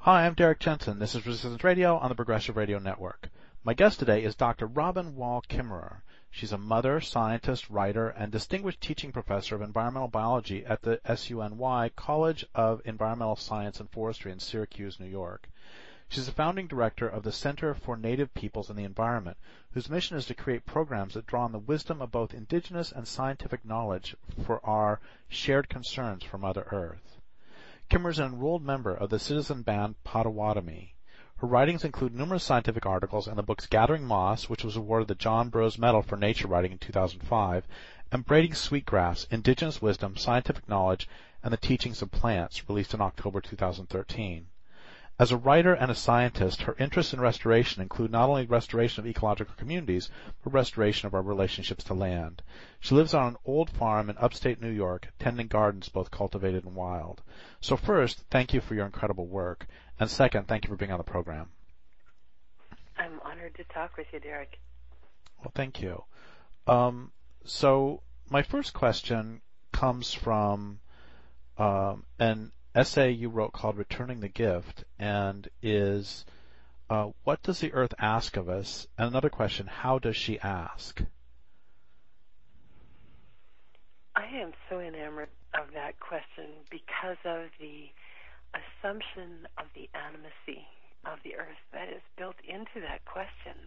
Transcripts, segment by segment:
Hi, I'm Derek Jensen. This is Resistance Radio on the Progressive Radio Network. My guest today is Dr. Robin Wall Kimmerer. She's a mother, scientist, writer, and distinguished teaching professor of environmental biology at the SUNY College of Environmental Science and Forestry in Syracuse, New York. She's the founding director of the Center for Native Peoples and the Environment, whose mission is to create programs that draw on the wisdom of both indigenous and scientific knowledge for our shared concerns for Mother Earth. Kimmerer is an enrolled member of the citizen band Potawatomi. Her writings include numerous scientific articles and the books Gathering Moss, which was awarded the John Burroughs Medal for Nature Writing in 2005, and Braiding Sweetgrass, Indigenous Wisdom, Scientific Knowledge, and the Teachings of Plants, released in October 2013. As a writer and a scientist, her interests in restoration include not only restoration of ecological communities, but restoration of our relationships to land. She lives on an old farm in upstate New York, tending gardens both cultivated and wild. So first, thank you for your incredible work. And second, thank you for being on the program. I'm honored to talk with you, Derek. Well, thank you. So my first question comes from an essay you wrote called Returning the Gift, and is, what does the earth ask of us? And another question, how does she ask? I am so enamored of that question because of the assumption of the animacy of the earth that is built into that question,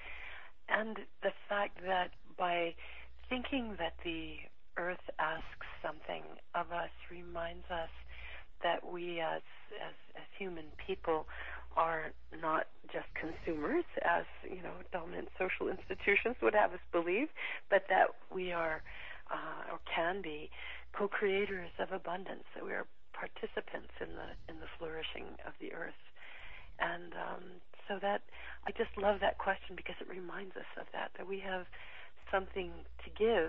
and the fact that by thinking that the earth asks something of us reminds us that we as human people are not just consumers, as dominant social institutions would have us believe, but that we are or can be co-creators of abundance, that we are participants in the flourishing of the earth. And so that I just love that question because it reminds us of that we have something to give.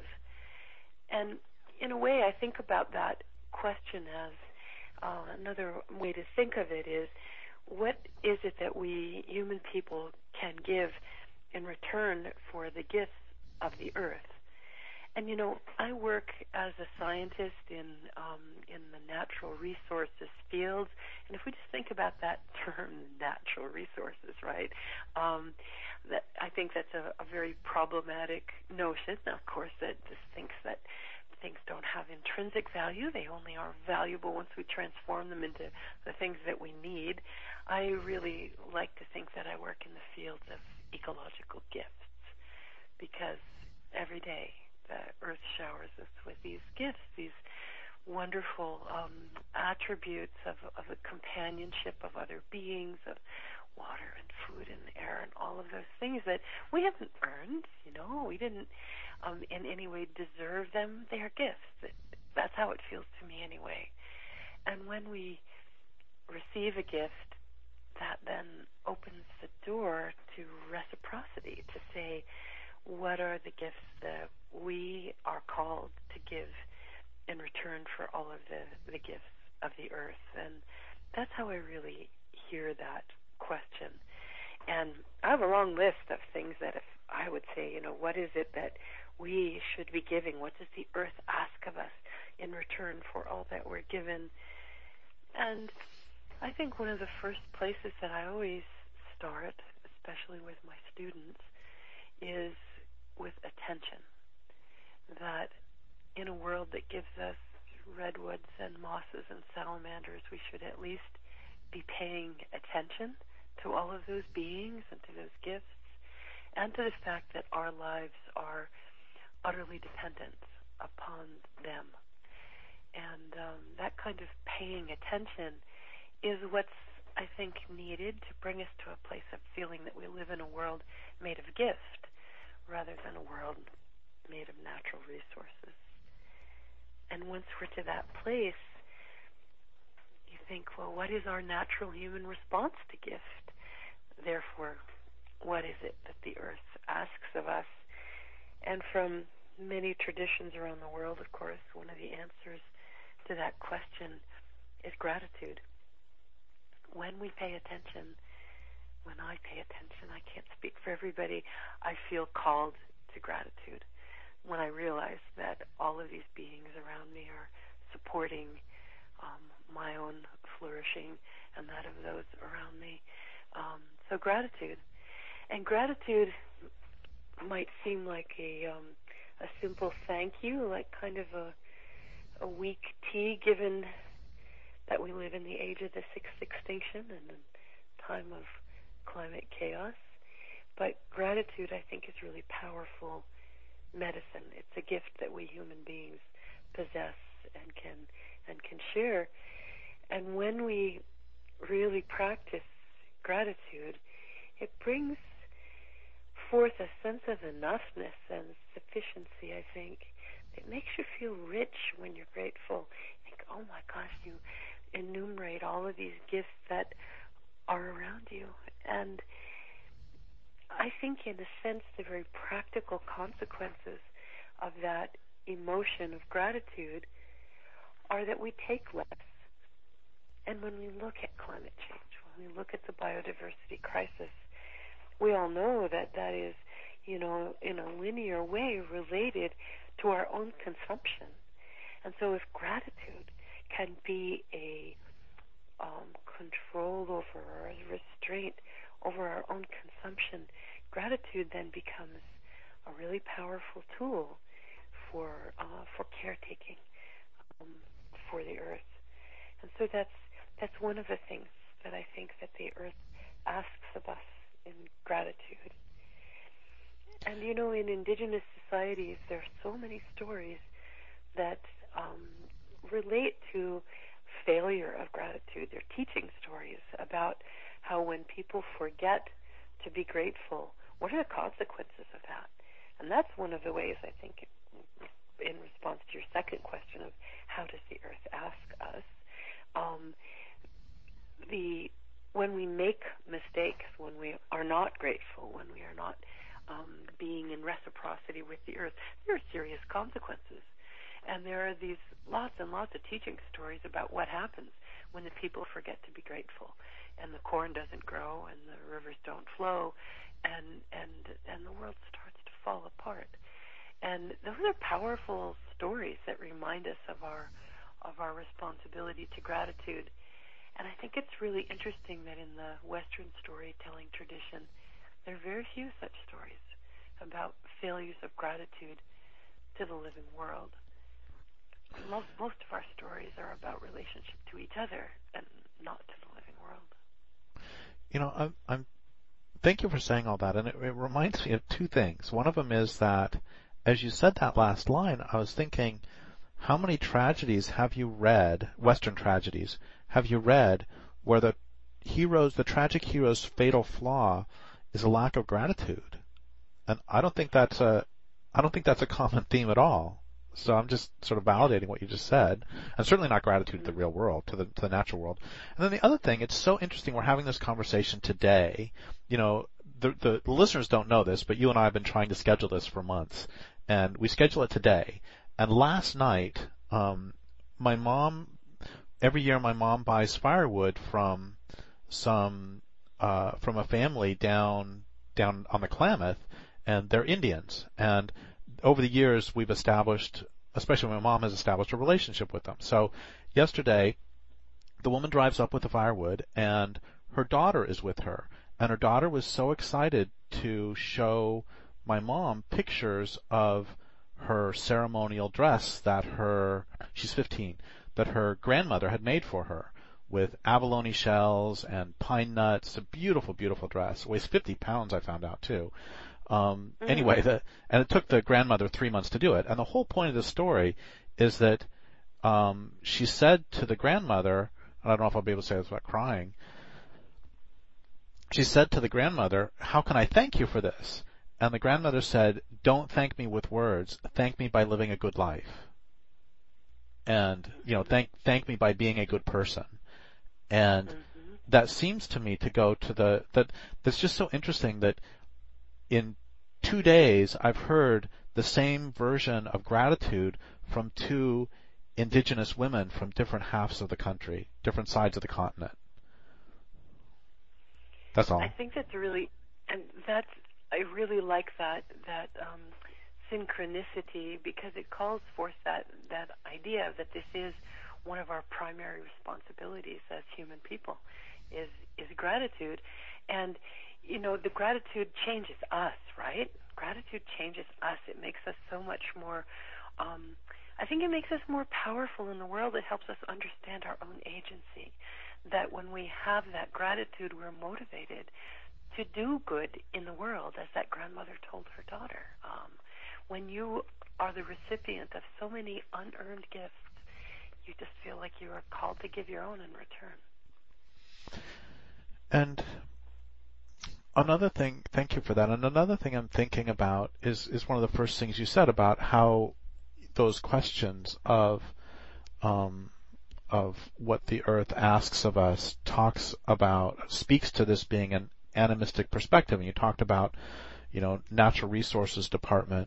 And in a way, I think about that question as another way to think of it is, what is it that we human people can give in return for the gifts of the earth? And I work as a scientist in the natural resources fields, and if we just think about that term, natural resources, right? That I think that's a very problematic notion. Now, of course, that just thinks that things don't have intrinsic value. They only are valuable once we transform them into the things that we need. I really like to think that I work in the fields of ecological gifts because every day the earth showers us with these gifts, these wonderful attributes of a companionship of other beings, of water and food and air and all of those things that we haven't earned. We didn't in any way deserve them. They are gifts. That's how it feels to me anyway. And when we receive a gift, that then opens the door to reciprocity, to say, what are the gifts that we are called to give in return for all of the gifts of the earth? And that's how I really hear that question. And I have a long list of things that if I would say, what is it that we should be giving? What does the earth ask of us in return for all that we're given? And I think one of the first places that I always start, especially with my students, is with attention. That in a world that gives us redwoods and mosses and salamanders, we should at least be paying attention to all of those beings and to those gifts, and to the fact that our lives are utterly dependent upon them. And that kind of paying attention is what's, I think, needed to bring us to a place of feeling that we live in a world made of gift rather than a world made of natural resources. And once we're to that place, you think, well, what is our natural human response to gift? Therefore, what is it that the earth asks of us? And from many traditions around the world, of course, one of the answers to that question is gratitude. When we pay attention, when I pay attention, I can't speak for everybody, I feel called to gratitude. When I realize that all of these beings around me are supporting my own flourishing and that of those around me. So gratitude. And gratitude might seem like a simple thank you, like kind of a weak tea, given that we live in the age of the sixth extinction and a time of climate chaos. But gratitude, I think, is really powerful medicine. It's a gift that we human beings possess and can share. And when we really practice gratitude, it brings forth a sense of enoughness and sufficiency, I think. It makes you feel rich when you're grateful. You think, oh my gosh, you enumerate all of these gifts that are around you. And I think, in a sense, the very practical consequences of that emotion of gratitude are that we take less. And when we look at climate change, when we look at the biodiversity crisis, we all know that that is, in a linear way related to our own consumption. And so if gratitude can be a control over or a restraint over our own consumption, gratitude then becomes a really powerful tool for caretaking for the earth. And so that's one of the things that I think that the earth asks of us in gratitude. And in indigenous societies, there are so many stories that relate to failure of gratitude. They're teaching stories about how when people forget to be grateful, what are the consequences of that? And that's one of the ways, I think, in response to your second question of how does the earth ask us, when we make mistakes, when we are not grateful, when we are not being in reciprocity with the earth, there are serious consequences. And there are these lots and lots of teaching stories about what happens when the people forget to be grateful, and the corn doesn't grow, and the rivers don't flow, and the world starts to fall apart. And those are powerful stories that remind us of our responsibility to gratitude. And I think it's really interesting that in the Western storytelling tradition, there are very few such stories about failures of gratitude to the living world. Most of our stories are about relationship to each other and not to the living world. I'm thank you for saying all that, and it reminds me of two things. One of them is that, as you said that last line, I was thinking, how many tragedies have you read, Western tragedies, have you read where the tragic hero's fatal flaw is a lack of gratitude? And I don't think that's a common theme at all. So I'm just sort of validating what you just said, and certainly not gratitude to the real world, to the natural world. And then the other thing, it's so interesting we're having this conversation today. The listeners don't know this, but you and I have been trying to schedule this for months, and we schedule it today. And last night, my mom, every year my mom buys firewood from a family down on the Klamath, and they're Indians. And over the years, we've established, especially my mom has established a relationship with them. So yesterday, the woman drives up with the firewood, and her daughter is with her. And her daughter was so excited to show my mom pictures of her ceremonial dress she's 15, that her grandmother had made for her, with abalone shells and pine nuts. A beautiful, beautiful dress. It weighs 50 pounds, I found out, too. Anyway, and it took the grandmother 3 months to do it. And the whole point of the story is that she said to the grandmother, and I don't know if I'll be able to say this without crying, she said to the grandmother, "How can I thank you for this?" And the grandmother said, "Don't thank me with words. Thank me by living a good life. And, thank me by being a good person." And that seems to me to go to that's just so interesting that in 2 days, I've heard the same version of gratitude from two indigenous women from different halves of the country, different sides of the continent. That's all. I think I really like that synchronicity, because it calls forth that idea that this is one of our primary responsibilities as human people is gratitude. And, you know, the gratitude changes us, right? Gratitude changes us. It makes us so much more, I think it makes us more powerful in the world. It helps us understand our own agency. That when we have that gratitude, we're motivated to do good in the world, as that grandmother told her daughter. When you are the recipient of so many unearned gifts, you just feel like you are called to give your own in return. And another thing, thank you for that. And another thing I'm thinking about is one of the first things you said about how those questions of what the earth asks of us speaks to this being an animistic perspective. And you talked about, you know, natural resources departments,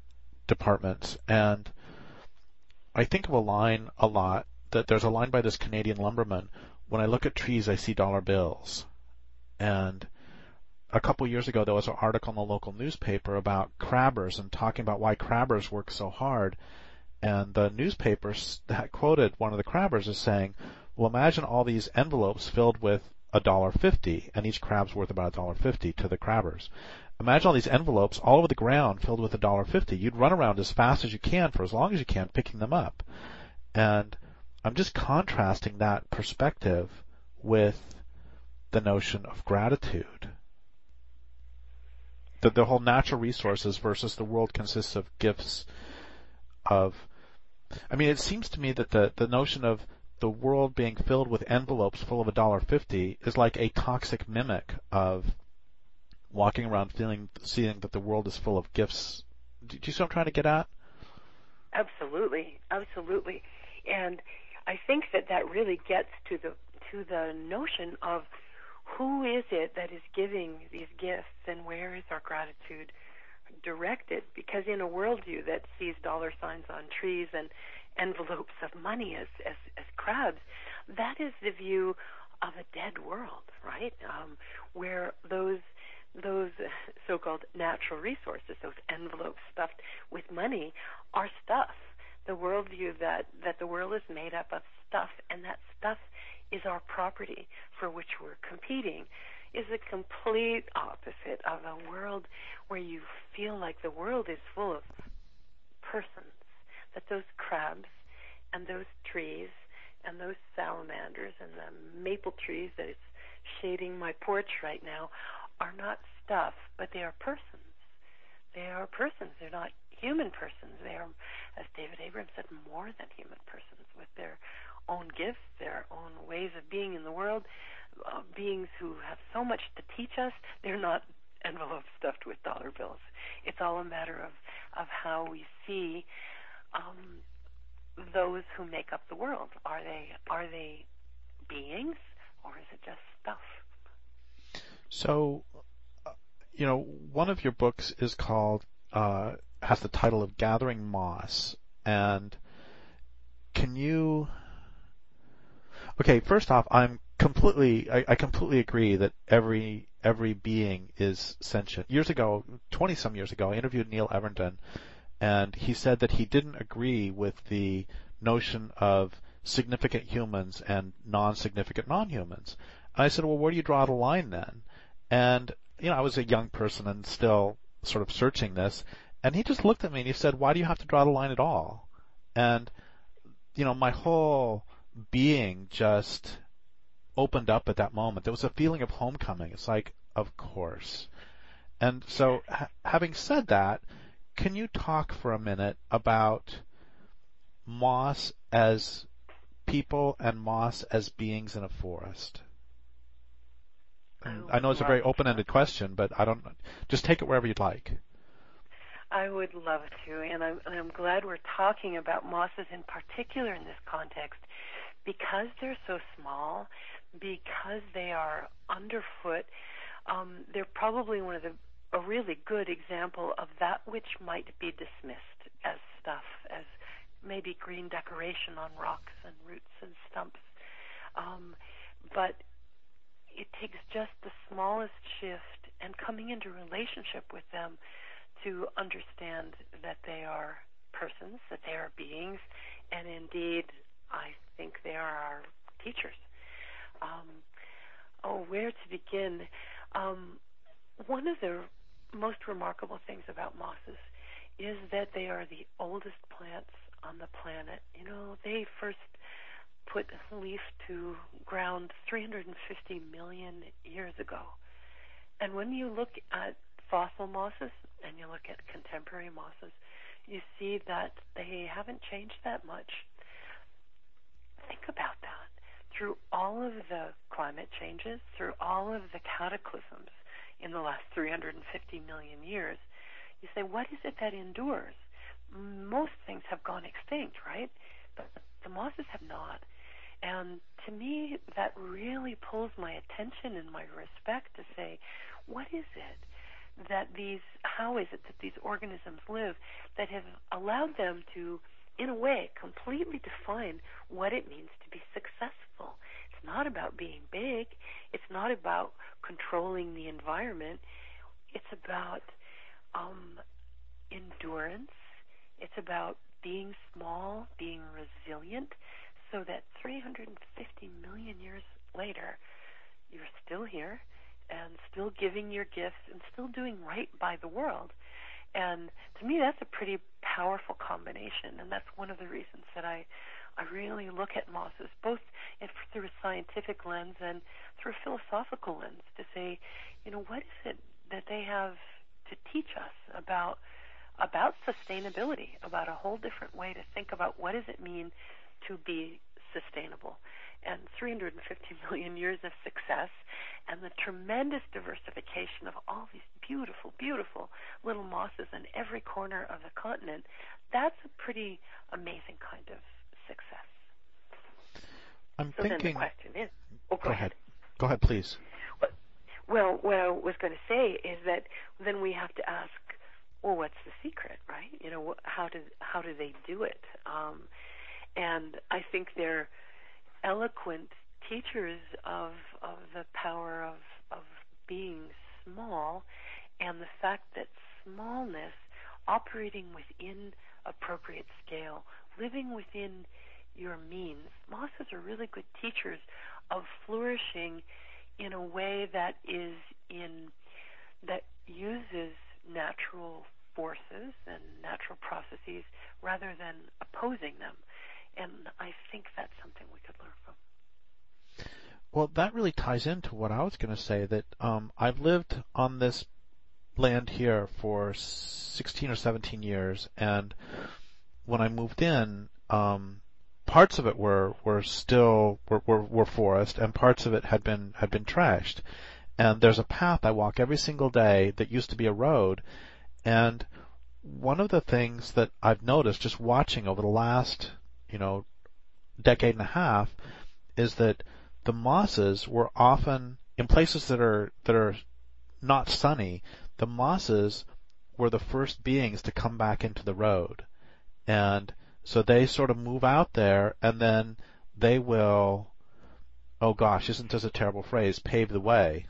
and I think of a line a lot, that there's a line by this Canadian lumberman: when I look at trees, I see dollar bills. And a couple years ago, there was an article in the local newspaper about crabbers and talking about why crabbers work so hard. And the newspaper that quoted one of the crabbers as saying, well, imagine all these envelopes filled with $1.50, and each crab's worth about $1.50 to the crabbers. Imagine all these envelopes all over the ground filled with $1.50. You'd run around as fast as you can for as long as you can picking them up. And I'm just contrasting that perspective with the notion of gratitude. The whole natural resources versus the world consists of gifts of, I mean, it seems to me that the notion of the world being filled with envelopes full of $1.50 is like a toxic mimic of walking around seeing that the world is full of gifts. Do you see what I'm trying to get at? Absolutely, absolutely. And I think that really gets to the notion of who is it that is giving these gifts, and where is our gratitude directed? Because in a worldview that sees dollar signs on trees and envelopes of money as crabs, that is the view of a dead world, right? Where those so-called natural resources, those envelopes stuffed with money, are stuff. The worldview that the world is made up of stuff, and that stuff is our property for which we're competing, is a complete opposite of a world where you feel like the world is full of persons, that those crabs and those trees and those salamanders and the maple trees that is shading my porch right now are not stuff, but they are persons. They are persons. They're not human persons. They are, as David Abrams said, more than human persons, with their own gifts, their own ways of being in the world, beings who have so much to teach us. They're not envelopes stuffed with dollar bills. It's all a matter of how we see those who make up the world. Are they beings, or is it just stuff? So, you know, one of your books is called, has the title of Gathering Moss. And can you, okay, first off, I completely agree that every being is sentient. Years ago, 20-some years ago, I interviewed Neil Everton, and he said that he didn't agree with the notion of significant humans and non-significant non-humans. And I said, well, where do you draw the line then? And, you know, I was a young person and still sort of searching this, and he just looked at me and he said, why do you have to draw the line at all? And, you know, my whole being just opened up at that moment. There was a feeling of homecoming. It's like, of course. And so, having said that, can you talk for a minute about moss as people and moss as beings in a forest? I know it's a very open-ended question, but just take it wherever you'd like. I would love to, and I'm glad we're talking about mosses in particular in this context, because they're so small, because they are underfoot. They're probably a really good example of that which might be dismissed as stuff, as maybe green decoration on rocks and roots and stumps. But it takes just the smallest shift and coming into relationship with them to understand that they are persons, that they are beings, and indeed I think they are our teachers. Where to begin? One of the most remarkable things about mosses is that they are the oldest plants on the planet. They first put leaf to ground 350 million years ago. And when you look at fossil mosses and you look at contemporary mosses, you see that they haven't changed that much. Think about that. Through all of the climate changes, through all of the cataclysms in the last 350 million years, you say, what is it that endures? Most things have gone extinct, right? But the mosses have not. And to me, that really pulls my attention and my respect to say, what is it that how is it that these organisms live that have allowed them to, in a way, completely define what it means to be successful? It's not about being big. It's not about controlling the environment. It's about endurance. It's about being small, being resilient, so that 350 million years later, you're still here and still giving your gifts and still doing right by the world. And to me, that's a pretty powerful combination, and that's one of the reasons that I really look at mosses, both through a scientific lens and through a philosophical lens, to say, what is it that they have to teach us about sustainability, about a whole different way to think about what does it mean to be sustainable. And 350 million years of success and the tremendous diversification of all these beautiful, beautiful little mosses in every corner of the continent, that's a pretty amazing kind of success. I'm so thinking... then the question is... Go ahead. Go ahead, please. Well, what I was going to say is that then we have to ask, well, what's the secret, right? How do they do it? And I think they're eloquent teachers of the power of being small, and the fact that smallness, operating within appropriate scale, living within your means. Mosses are really good teachers of flourishing in a way that uses natural forces and natural processes rather than opposing them. And I think that's something we could learn from. Well, that really ties into what I was going to say, that I've lived on this land here for 16 or 17 years, and when I moved in, parts of it were forest, and parts of it had been trashed. And there's a path I walk every single day that used to be a road, and one of the things that I've noticed just watching over the last, decade and a half is that the mosses were often in places that are not sunny. The mosses were the first beings to come back into the road, and so they sort of move out there, and then they will, oh gosh, isn't this a terrible phrase, pave the way.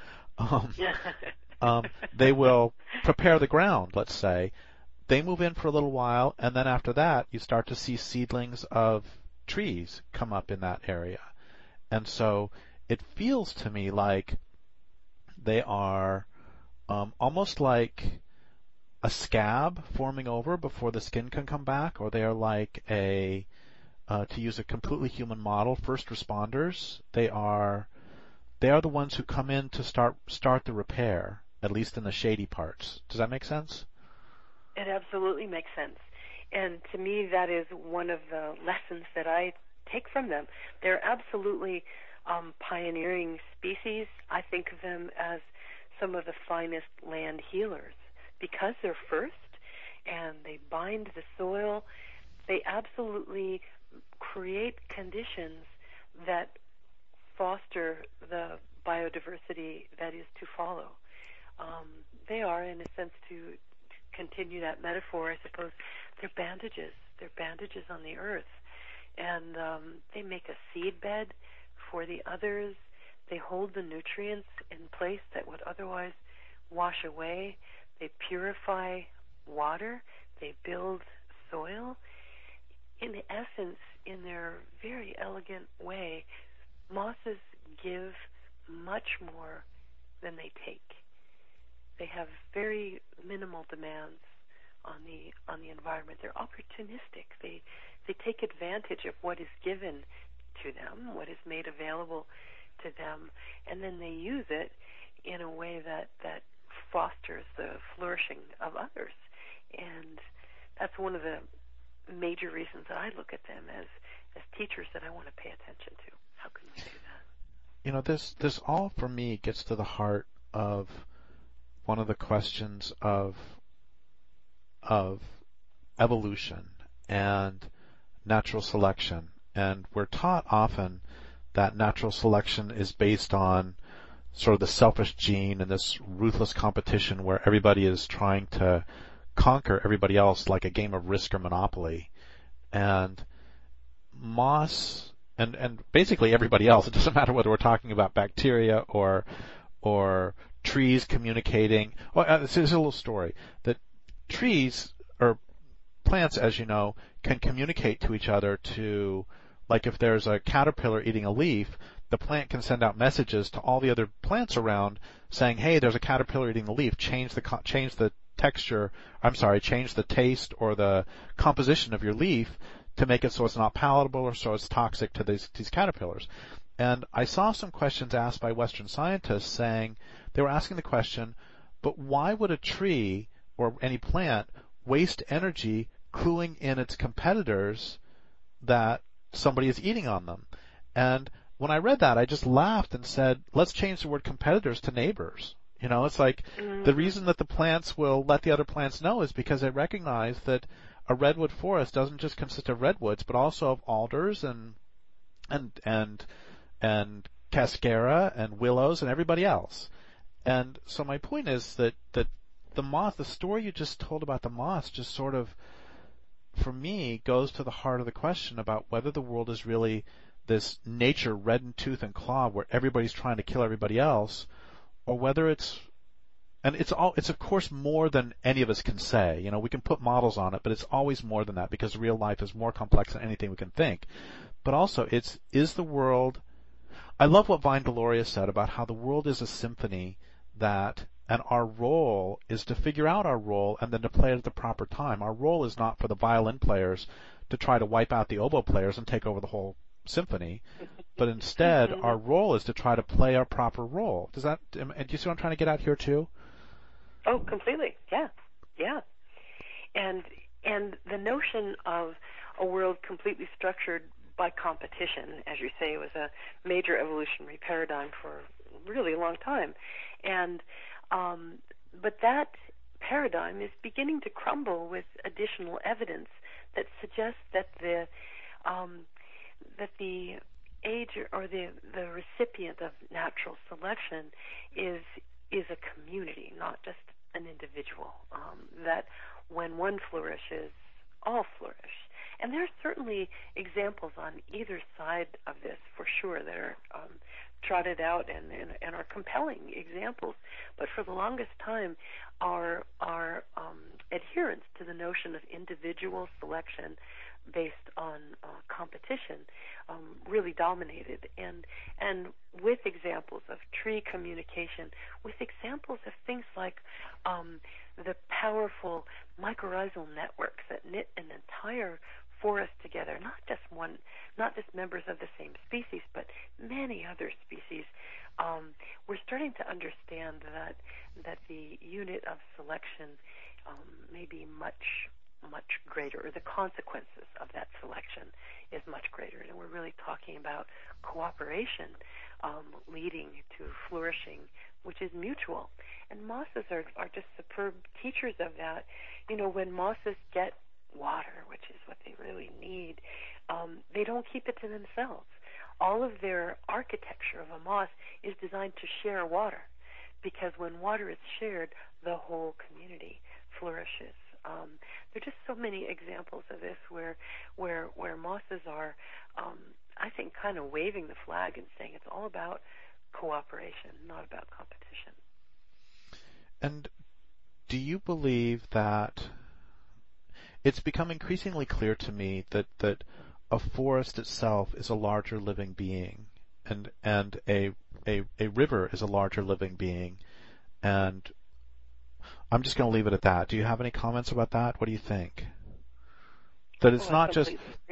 They will prepare the ground, let's say. They move in for a little while, and then after that, you start to see seedlings of trees come up in that area. And so it feels to me like they are almost like a scab forming over before the skin can come back, or they are like to use a completely human model, first responders. They are the ones who come in to start the repair, at least in the shady parts. Does that make sense? It absolutely makes sense. And to me, that is one of the lessons that I take from them. They're absolutely pioneering species. I think of them as some of the finest land healers because they're first and they bind the soil. They absolutely create conditions that foster the biodiversity that is to follow. They are, in a sense, to continue that metaphor, I suppose, they're bandages. They're bandages on the earth. And they make a seed bed for the others. They hold the nutrients in place that would otherwise wash away. They purify water. They build soil. In essence, in their very elegant way, mosses give much more than they take. They have very minimal demands on the environment. They're opportunistic. They take advantage of what is given to them, what is made available to them, and then they use it in a way that fosters the flourishing of others. And that's one of the major reasons that I look at them as teachers that I want to pay attention to. How can we do that? This all for me gets to the heart of one of the questions of evolution and natural selection. And we're taught often that natural selection is based on sort of the selfish gene and this ruthless competition where everybody is trying to conquer everybody else like a game of Risk or Monopoly. And moss and basically everybody else, it doesn't matter whether we're talking about bacteria or trees communicating. Well, this is a little story that trees or plants, as you know, can communicate to each other to, like if there's a caterpillar eating a leaf, the plant can send out messages to all the other plants around saying, hey, there's a caterpillar eating the leaf, change the texture, change the taste or the composition of your leaf to make it so it's not palatable or so it's toxic to these caterpillars. And I saw some questions asked by Western scientists saying, they were asking the question, but why would a tree or any plant waste energy cluing in its competitors that somebody is eating on them? And when I read that, I just laughed and said, let's change the word competitors to neighbors. It's like the reason that the plants will let the other plants know is because they recognize that a redwood forest doesn't just consist of redwoods, but also of alders and cascara and willows and everybody else. And so my point is that the moss, the story you just told about the moss just sort of, for me, goes to the heart of the question about whether the world is really this nature red in tooth and claw where everybody's trying to kill everybody else, or whether it's of course more than any of us can say. We can put models on it, but it's always more than that because real life is more complex than anything we can think. But also, is the world, I love what Vine Deloria said about how the world is a symphony and our role is to figure out our role and then to play it at the proper time. Our role is not for the violin players to try to wipe out the oboe players and take over the whole symphony, but instead our role is to try to play our proper role. Do you see what I'm trying to get at here too? Oh, completely. Yeah. And the notion of a world completely structured by competition, as you say, was a major evolutionary paradigm for really a long time. And but that paradigm is beginning to crumble with additional evidence that suggests that the age or the recipient of natural selection is a community, not just an individual. That when one flourishes, all flourish. And there are certainly examples on either side of this, for sure, that are trotted out and are compelling examples. But for the longest time, our adherence to the notion of individual selection based on competition really dominated, and with examples of tree communication, with examples of things like the powerful mycorrhizal networks that knit an entire forest together, not just members of the same species, but many other species. We're starting to understand that the unit of selection may be much greater, or the consequences of that selection is much greater. And we're really talking about cooperation leading to flourishing, which is mutual. And mosses are just superb teachers of that. When mosses get water, which is what they really need, they don't keep it to themselves. All of their architecture of a moss is designed to share water, because when water is shared, the whole community flourishes. There are just so many examples of this where mosses are, I think, kind of waving the flag and saying it's all about cooperation, not about competition. And do you believe that it's become increasingly clear to me that a forest itself is a larger living being, and a river is a larger living being, and I'm just going to leave it at that. Do you have any comments about that? What do you think? That it's not just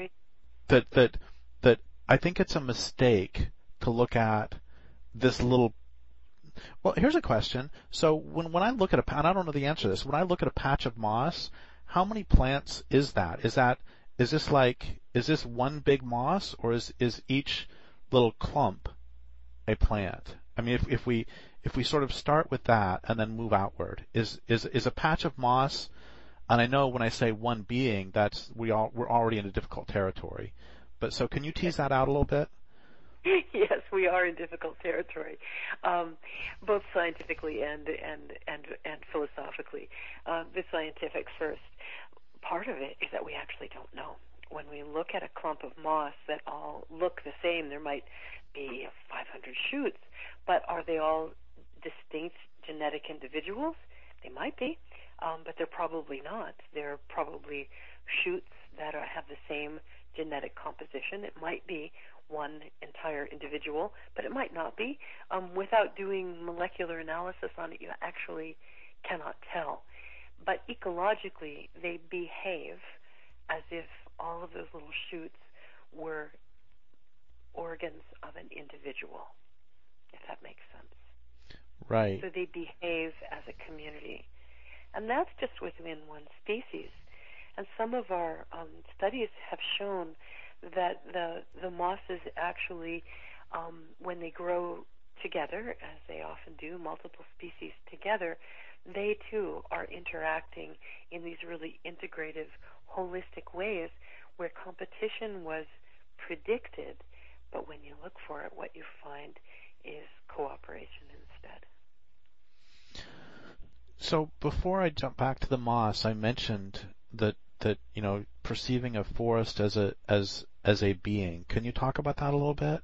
that I think it's a mistake to look at this little. Well, here's a question. So when I look at and I don't know the answer to this, when I look at a patch of moss, how many plants is that? Is this one big moss, or is each little clump a plant? I mean, if we sort of start with that and then move outward, is a patch of moss, and I know when I say one being, that's we're already in a difficult territory. But so can you tease that out a little bit? Yes, we are in difficult territory, both scientifically and philosophically. The scientific first. Part of it is that we actually don't know. When we look at a clump of moss that all look the same, there might be 500 shoots, but are they all distinct genetic individuals? They might be, but they're probably not. They're probably shoots that have the same genetic composition. It might be one entire individual, but it might not be. Without doing molecular analysis on it, you actually cannot tell. But ecologically, they behave as if all of those little shoots were organs of an individual, if that makes sense. Right. So they behave as a community. And that's just within one species. And some of our studies have shown that the mosses actually, when they grow together, as they often do, multiple species together, they too are interacting in these really integrative, holistic ways where competition was predicted, but when you look for it, what you find is cooperation instead. So before I jump back to the moss, I mentioned that perceiving a forest as a being. Can you talk about that a little bit?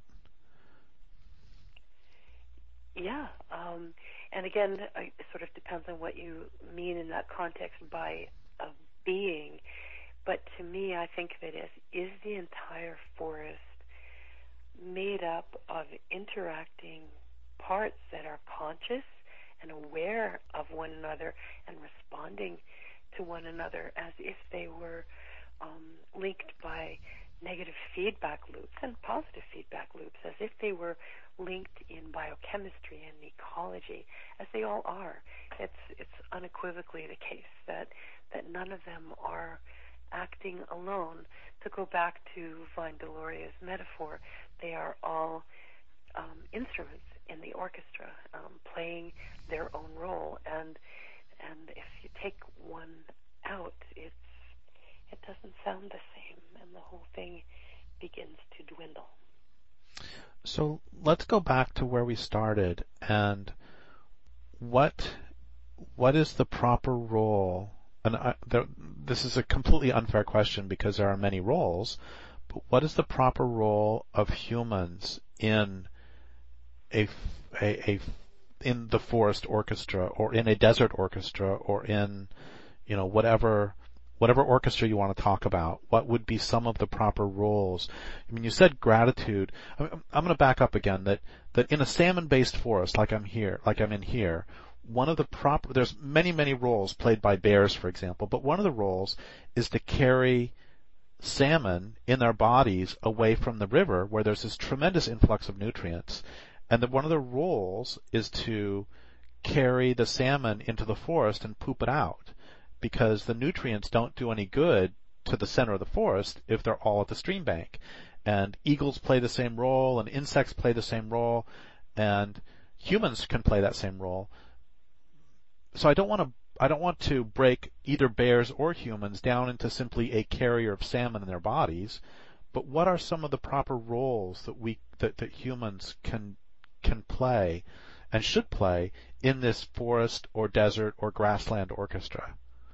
Yeah. And again, it sort of depends on what you mean in that context by a being. But to me, I think of it as, is the entire forest made up of interacting parts that are conscious and aware of one another and responding to one another as if they were linked by negative feedback loops and positive feedback loops, as if they were linked in biochemistry and ecology, as they all are. It's unequivocally the case that none of them are acting alone. To go back to Vine Deloria's metaphor, they are all instruments in the orchestra, playing their own role. And if you take one out, it doesn't sound the same, and the whole thing begins to dwindle. So let's go back to where we started, and what is the proper role? And this is a completely unfair question because there are many roles, but what is the proper role of humans in in the forest orchestra, or in a desert orchestra, or in whatever orchestra you want to talk about? What would be some of the proper roles? I mean, you said gratitude. I'm going to back up again. That in a salmon-based forest, like I'm in here, one of the there's many roles played by bears, for example, but one of the roles is to carry salmon in their bodies away from the river where there's this tremendous influx of nutrients. And one of the roles is to carry the salmon into the forest and poop it out, because the nutrients don't do any good to the center of the forest if they're all at the stream bank. And eagles play the same role, and insects play the same role, and humans can play that same role. So I don't want to break either bears or humans down into simply a carrier of salmon in their bodies, but what are some of the proper roles that humans can play and should play in this forest or desert or grassland orchestra?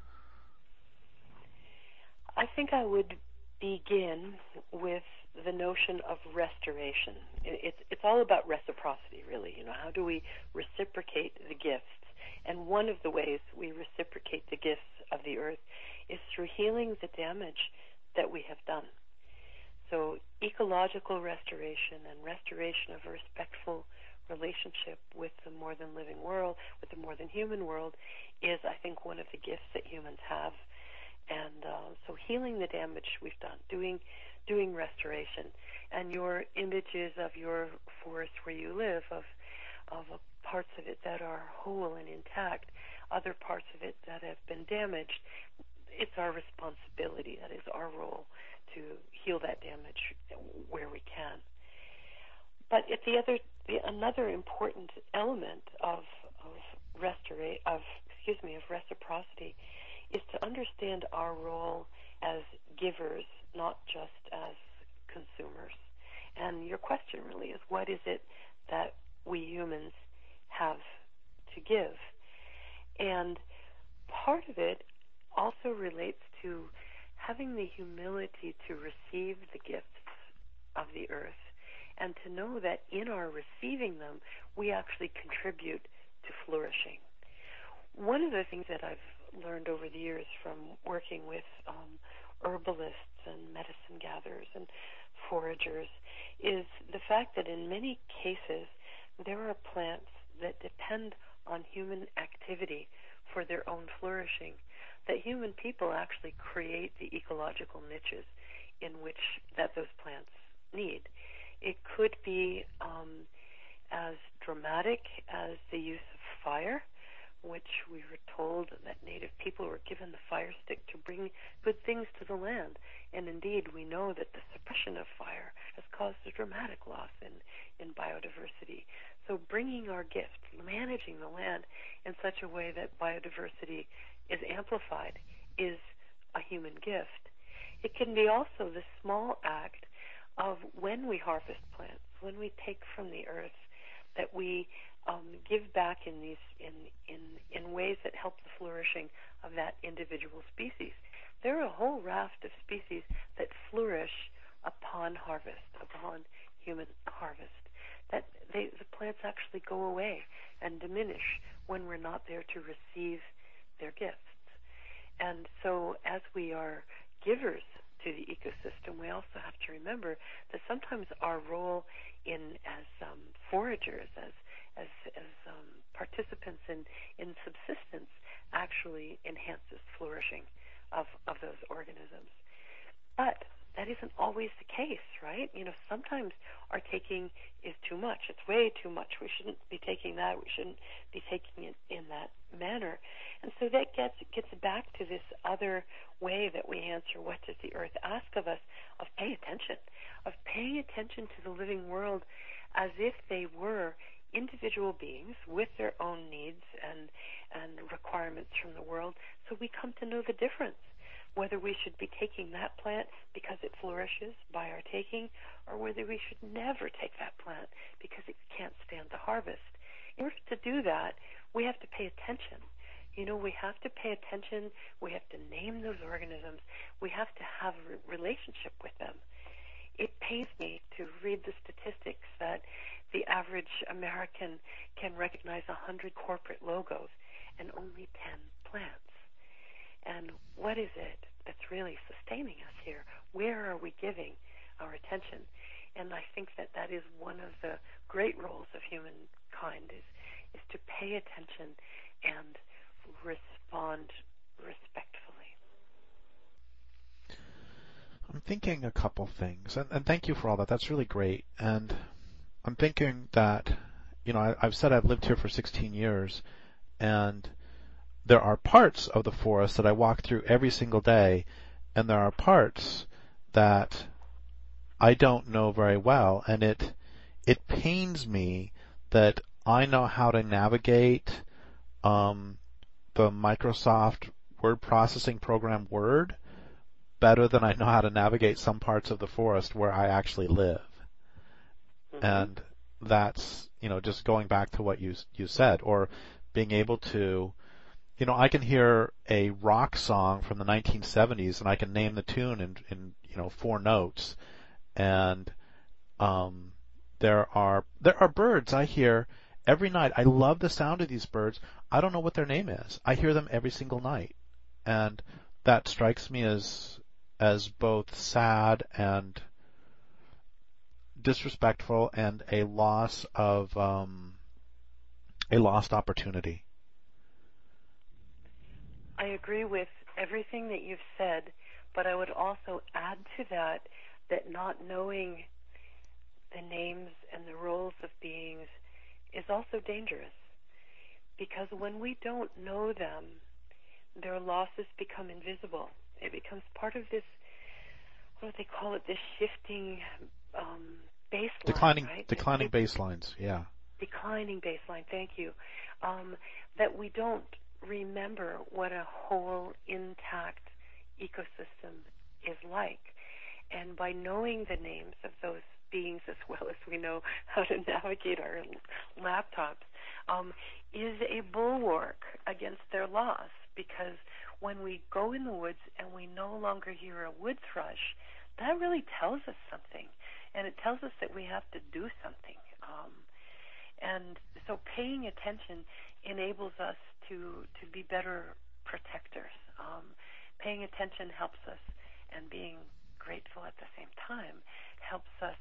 I think I would begin with the notion of restoration. It's all about reciprocity, really. How do we reciprocate the gifts? And one of the ways we reciprocate the gifts of the earth is through healing the damage that we have done. So ecological restoration and restoration of a respectful relationship with the more than living world, with the more than human world, is, I think, one of the gifts that humans have. And so healing the damage we've done, doing restoration, and your images of your forest where you live, of parts of it that are whole and intact, other parts of it that have been damaged, it's our responsibility, that is our role, to heal that damage where we can. But another important element of reciprocity is to understand our role as givers, not just as consumers. And your question really is, what is it that we humans have to give? And part of it also relates to having the humility to receive the gifts of the earth, and to know that in our receiving them, we actually contribute to flourishing. One of the things that I've learned over the years from working with herbalists and medicine gatherers and foragers is the fact that in many cases there are plants that depend on human activity for their own flourishing, that human people actually create the ecological niches in which that those plants need. It could be as dramatic as the use of fire, which we were told that native people were given the fire stick to bring good things to the land. And indeed, we know that the suppression of fire has caused a dramatic loss in biodiversity. So bringing our gift, managing the land in such a way that biodiversity is amplified, is a human gift. It can be also the small act of when we harvest plants, when we take from the earth, that we give back in ways that help the flourishing of that individual species. There are a whole raft of species that flourish upon harvest, upon human harvest. That the plants actually go away and diminish when we're not there to receive their gifts. And so as we are givers to the ecosystem, we also have to remember that sometimes our role as foragers, as participants in subsistence, actually enhances flourishing of those organisms. But that isn't always the case, right? Sometimes our taking is too much. It's way too much. We shouldn't be taking that. We shouldn't be taking it in that manner. And so that gets back to this other way that we answer, what does the earth ask of us, of paying attention to the living world as if they were individual beings with their own needs and requirements from the world, so we come to know the difference, whether we should be taking that plant because it flourishes by our taking, or whether we should never take that plant because it can't stand the harvest. In order to do that, we have to pay attention. We have to pay attention. We have to name those organisms. We have to have a relationship with them. It pains me to read the statistics that the average American can recognize 100 corporate logos and only 10 plants. And what is it that's really sustaining us here? Where are we giving our attention? And I think that is one of the great roles of humankind is to pay attention and respond respectfully. I'm thinking a couple things, and thank you for all that. That's really great. And I'm thinking that, I've said I've lived here for 16 years, and there are parts of the forest that I walk through every single day, and there are parts that I don't know very well, and it pains me that I know how to navigate the Microsoft word processing program Word better than I know how to navigate some parts of the forest where I actually live. Mm-hmm. And that's, just going back to what you said, or being able to, I can hear a rock song from the 1970s and I can name the tune in 4 notes. And there are birds I hear every night. I love the sound of these birds. I don't know what their name is. I hear them every single night. And that strikes me as both sad and disrespectful and a loss of a lost opportunity. I agree with everything that you've said, but I would also add to that not knowing the names and the roles of beings is also dangerous. Because when we don't know them, their losses become invisible. It becomes part of this, what do they call it, this shifting baseline, right? Declining baselines, yeah. Declining baseline, thank you. That we don't remember what a whole, intact ecosystem is like. And by knowing the names of those beings as well as we know how to navigate our laptops, is a bulwark against their loss. Because when we go in the woods and we no longer hear a wood thrush, that really tells us something. And it tells us that we have to do something. And so paying attention enables us to be better protectors. Paying attention helps us, and being grateful at the same time helps us,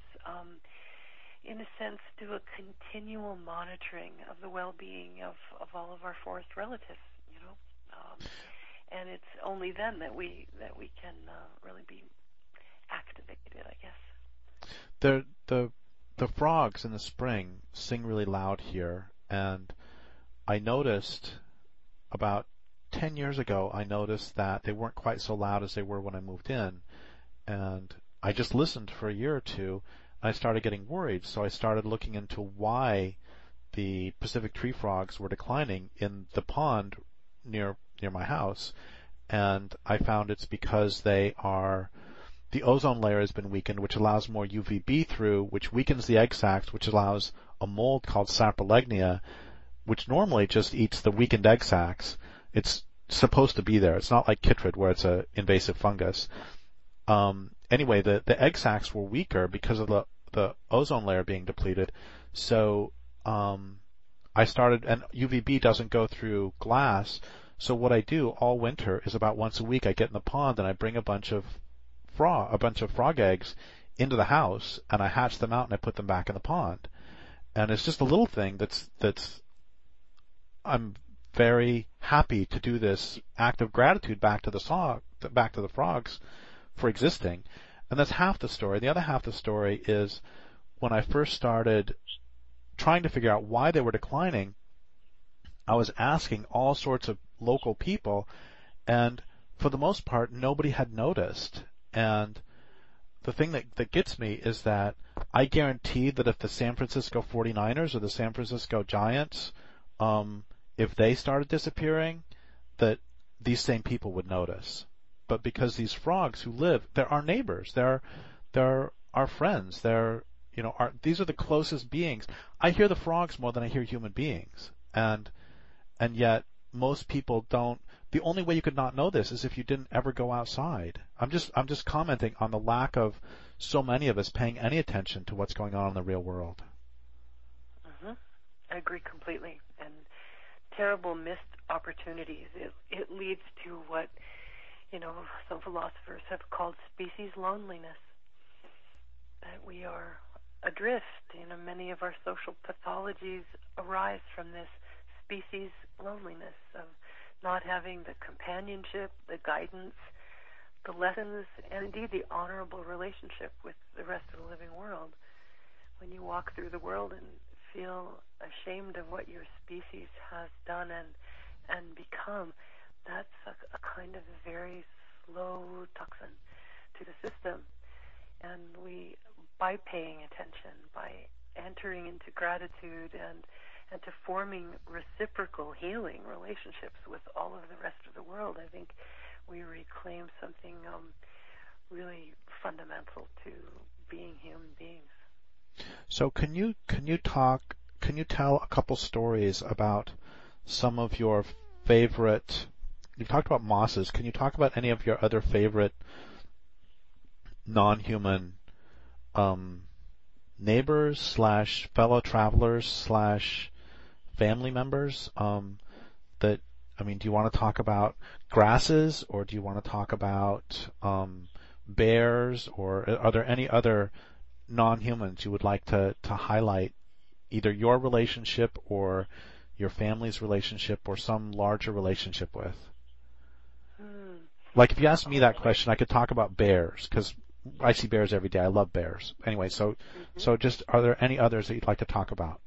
in a sense, do a continual monitoring of the well-being of all of our forest relatives, you know. And it's only then that we can really be activated, I guess. The frogs in the spring sing really loud here, and I noticed about 10 years ago, I noticed that they weren't quite so loud as they were when I moved in, and I just listened for a year or two, and I started getting worried, so I started looking into why the Pacific tree frogs were declining in the pond near my house, and I found it's because the ozone layer has been weakened, which allows more UVB through, which weakens the egg sacs, which allows a mold called Saprolegnia, which normally just eats the weakened egg sacs. It's supposed to be there. It's not like chytrid, where it's an invasive fungus. Anyway, the egg sacs were weaker because of the ozone layer being depleted. So I started, and UVB doesn't go through glass. So what I do all winter is about once a week I get in the pond and I bring a bunch of frog eggs into the house, and I hatch them out and I put them back in the pond. And it's just a little thing that's I'm very happy to do this act of gratitude back to the frogs for existing. And that's half the story. The other half of the story is when I first started trying to figure out why they were declining, I was asking all sorts of local people, and for the most part, nobody had noticed. And the thing that gets me is that I guarantee that if the San Francisco 49ers or the San Francisco Giants, if they started disappearing, that these same people would notice. But because these frogs who live, they're our neighbors, they're our friends, these are the closest beings. I hear the frogs more than I hear human beings, and yet most people don't. The only way you could not know this is if you didn't ever go outside. I'm just commenting on the lack of so many of us paying any attention to what's going on in the real world. Mm-hmm. I agree completely. And terrible missed opportunities. It leads to what, some philosophers have called species loneliness. That we are adrift. Many of our social pathologies arise from this species loneliness of not having the companionship, the guidance, the lessons, and indeed the honorable relationship with the rest of the living world. When you walk through the world and feel ashamed of what your species has done and become, that's a kind of very slow toxin to the system. And by paying attention, by entering into gratitude and to forming reciprocal healing relationships with all of the rest of the world, I think we reclaim something really fundamental to being human beings. So can you tell a couple stories about some of your favorite? You've talked about mosses. Can you talk about any of your other favorite non-human neighbors / fellow travelers / family members? Do you want to talk about grasses, or do you want to talk about bears, or are there any other non-humans you would like to highlight, either your relationship or your family's relationship or some larger relationship with? Like if you asked me that question, I could talk about bears because I see bears every day. I love bears. Anyway, so just are there any others that you'd like to talk about?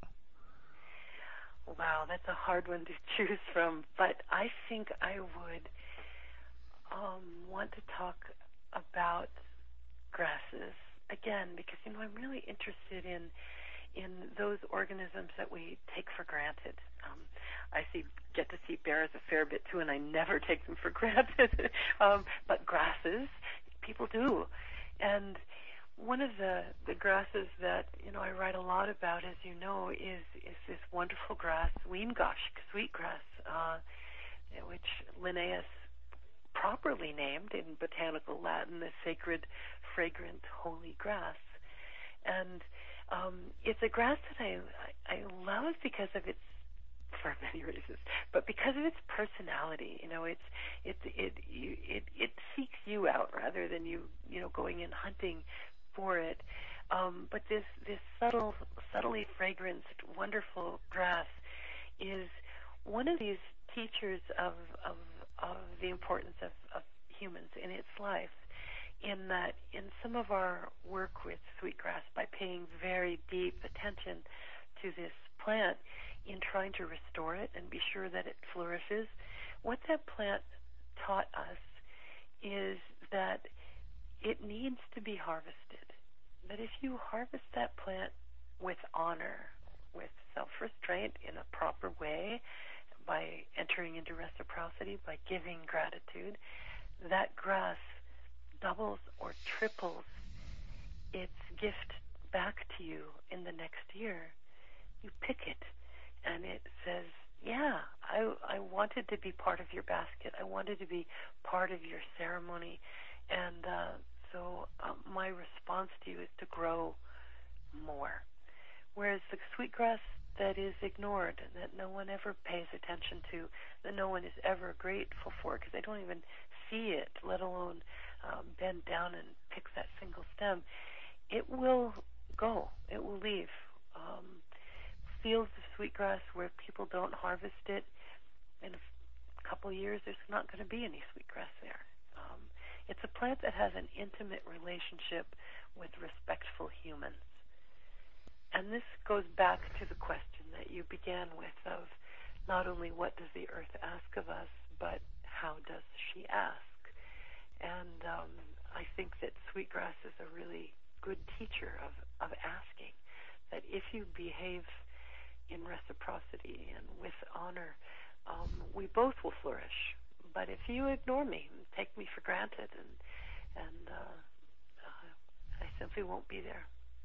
Wow, that's a hard one to choose from, but I think I would want to talk about grasses again because I'm really interested in those organisms that we take for granted. I get to see bears a fair bit too, and I never take them for granted. But grasses, people do. And one of the grasses that I write a lot about, as you know, is this wonderful grass, Weengosh, sweetgrass, which Linnaeus properly named in botanical Latin the sacred, fragrant, holy grass. And it's a grass that I love because of its, for many reasons, but because of its personality. It seeks you out rather than you going and hunting for it. But this subtly fragranced, wonderful grass is one of these teachers of the importance of humans in its life. In that, in some of our work with sweetgrass, by paying very deep attention to this plant in trying to restore it and be sure that it flourishes, what that plant taught us is that it needs to be harvested. But if you harvest that plant with honor, with self-restraint in a proper way, by entering into reciprocity, by giving gratitude, that grass doubles or triples its gift back to you in the next year. You pick it, and it says, yeah, I wanted to be part of your basket. I wanted to be part of your ceremony. And so my response to you is to grow more. Whereas the sweetgrass that is ignored and that no one ever pays attention to, that no one is ever grateful for because they don't even see it, let alone bend down and pick that single stem, it will go. It will leave. Fields of sweetgrass where people don't harvest it, in a couple of years there's not going to be any sweetgrass there. It's a plant that has an intimate relationship with respectful humans. And this goes back to the question that you began with of not only what does the earth ask of us, but how does she ask? And I think that sweetgrass is a really good teacher of asking, that if you behave in reciprocity and with honor, we both will flourish. But if you ignore me and take me for granted, and I simply won't be there.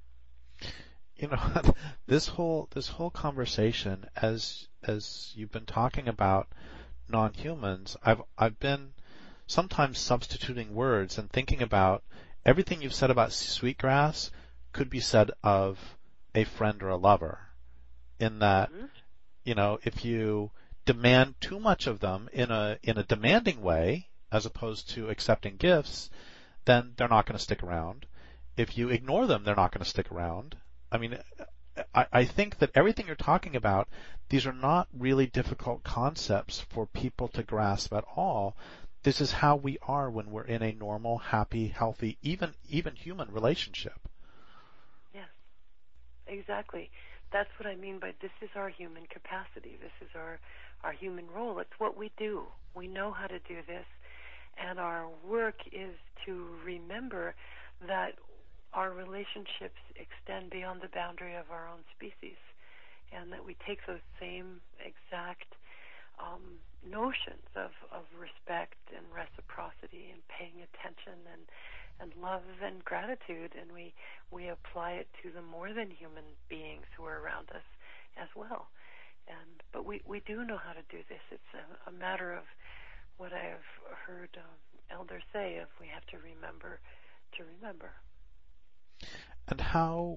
This whole conversation, as you've been talking about non-humans, I've been sometimes substituting words and thinking about everything you've said about sweetgrass could be said of a friend or a lover. In that, if you demand too much of them in a demanding way, as opposed to accepting gifts, then they're not going to stick around. If you ignore them, they're not going to stick around. I mean, I think that everything you're talking about, these are not really difficult concepts for people to grasp at all. This is how we are when we're in a normal, happy, healthy, even human relationship. Yes, exactly. That's what I mean by this is our human capacity. This is our human role. It's what we do. We know how to do this. And our work is to remember that our relationships extend beyond the boundary of our own species, and that we take those same exact notions of respect and reciprocity and paying attention and love and gratitude, and we apply it to the more than human beings who are around us as well. But we do know how to do this. It's a matter of what I have heard elders say, of we have to remember to remember. And how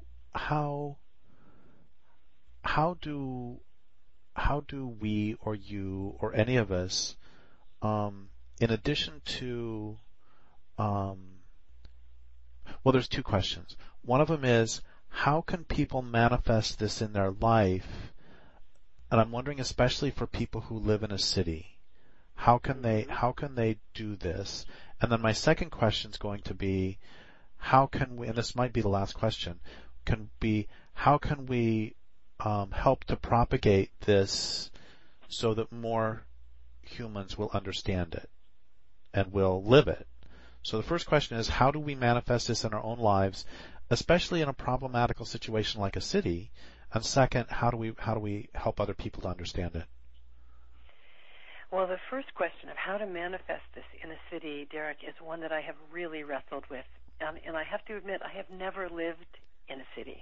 do we or you or any of us, in addition to, well, there's two questions. one of them is, how can people manifest this in their life? And I'm wondering, especially for people who live in a city, how can they do this? And then my second question is going to be, how can we, and this might be the last question, how can we help to propagate this so that more humans will understand it and will live it? So the first question is, how do we manifest this in our own lives, especially in a problematical situation like a city? And second, how do we help other people to understand it? Well, the first question of how to manifest this in a city, Derek, is one that I have really wrestled with. And I have to admit, I have never lived in a city.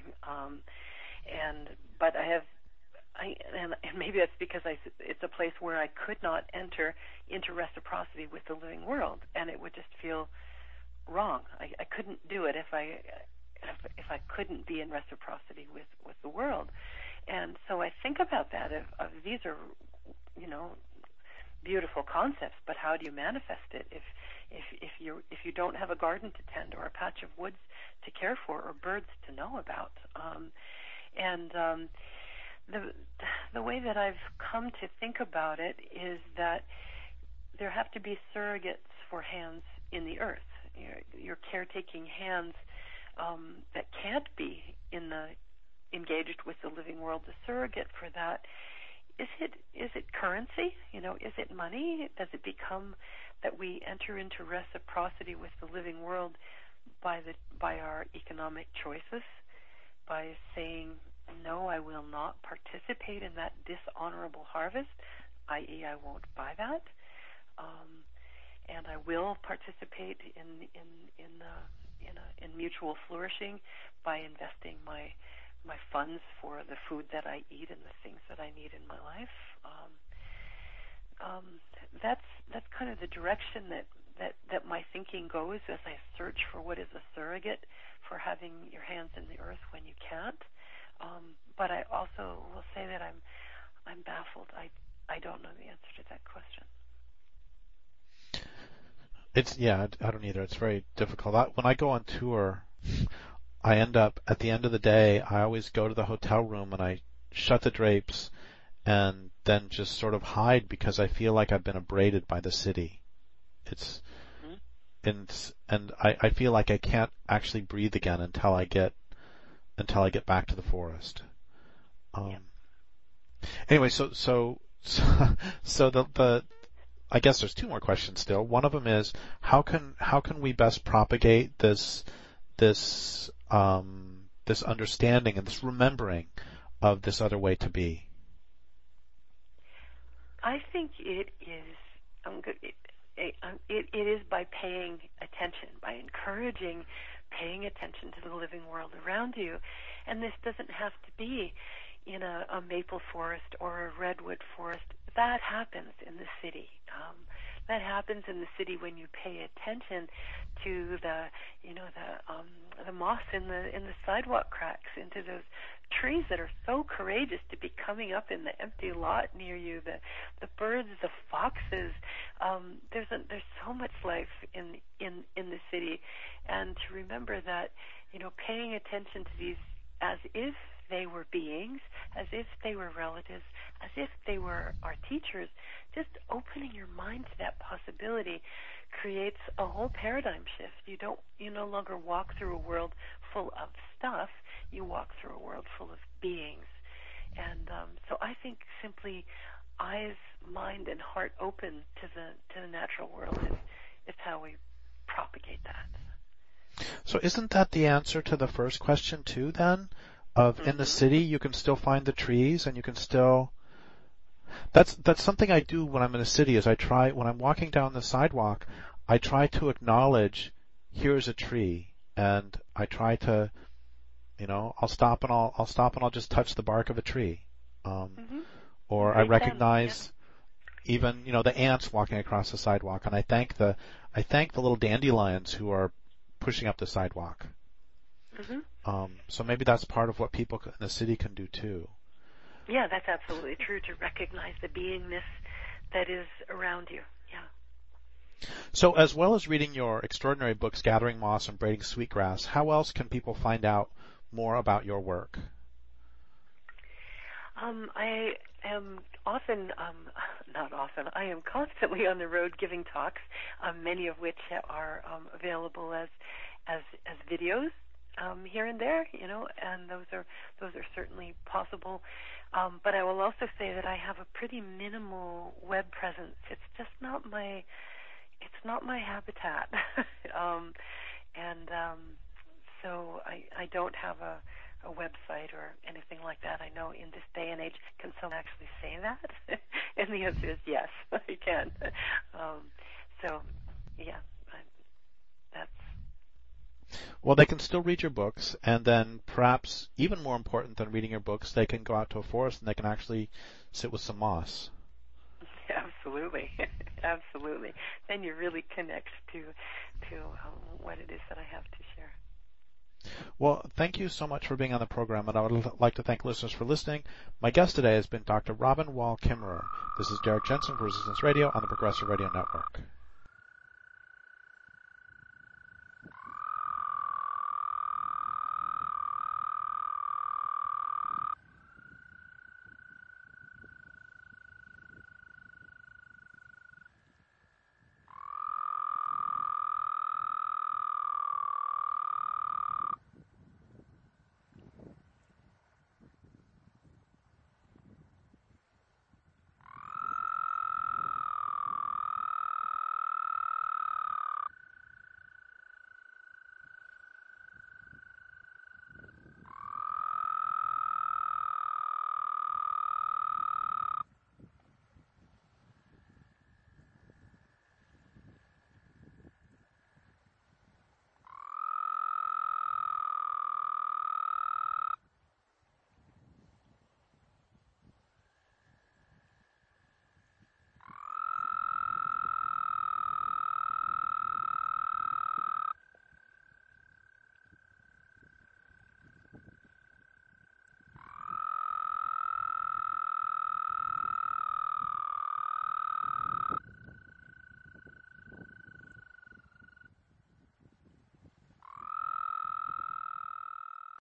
But and maybe that's because it's a place where I could not enter into reciprocity with the living world, and it would just feel wrong. I couldn't do it if I couldn't be in reciprocity with the world. And so I think about that. Of these are, beautiful concepts, but how do you manifest it if you don't have a garden to tend or a patch of woods to care for or birds to know about? The way that I've come to think about it is that there have to be surrogates for hands in the earth. Your caretaking hands that can't be engaged with the living world. The surrogate for that, is it currency? Is it money? Does it become that we enter into reciprocity with the living world by our economic choices, by saying, no, I will not participate in that dishonorable harvest, i.e., I won't buy that, and I will participate in mutual flourishing by investing my funds for the food that I eat and the things that I need in my life. That's kind of the direction that my thinking goes as I search for what is a surrogate for having your hands in the earth when you can't. But I also will say that I'm baffled. I don't know the answer to that question. I don't either. It's very difficult. When I go on tour, I end up, at the end of the day, I always go to the hotel room and I shut the drapes and then just sort of hide because I feel like I've been abraded by the city. And I feel like I can't actually breathe again until I get back to the forest. Anyway, so the I guess there's two more questions still. One of them is, how can we best propagate this understanding and this remembering of this other way to be? I think it is by paying attention, by encouraging paying attention to the living world around you. And this doesn't have to be in a maple forest or a redwood forest. That happens in the city. That happens in the city when you pay attention to the moss in the sidewalk cracks, into those trees that are so courageous to be coming up in the empty lot near you, the birds, the foxes. There's so much life in the city, and to remember that, paying attention to these as if they were beings, as if they were relatives, as if they were our teachers, just opening your mind to that possibility creates a whole paradigm shift. You no longer walk through a world full of stuff, you walk through a world full of beings. And so I think simply eyes, mind, and heart open to the natural world is how we propagate that. So isn't that the answer to the first question too, then? In the city, you can still find the trees, and you can still. That's something I do when I'm in a city. Is when I'm walking down the sidewalk, I try to acknowledge, here's a tree, and I try to, I'll stop and I'll just touch the bark of a tree, or I recognize even the ants walking across the sidewalk, and I thank the little dandelions who are pushing up the sidewalk. So maybe that's part of what people in the city can do too. Yeah, that's absolutely true, to recognize the beingness that is around you. Yeah. So as well as reading your extraordinary books, Gathering Moss and Braiding Sweetgrass, how else can people find out more about your work? I am I am constantly on the road giving talks, many of which are available as videos here and there, and those are certainly possible. But I will also say that I have a pretty minimal web presence. It's just not my habitat, so I don't have a website or anything like that. I know in this day and age, can someone actually say that? And the answer is yes, I can. So, yeah, that's... Well, they can still read your books, and then perhaps even more important than reading your books, they can go out to a forest and they can actually sit with some moss. Absolutely, absolutely. Then you really connect to what it is that I have to share. Well, thank you so much for being on the program, and I would like to thank listeners for listening. My guest today has been Dr. Robin Wall Kimmerer. This is Derek Jensen for Resistance Radio on the Progressive Radio Network.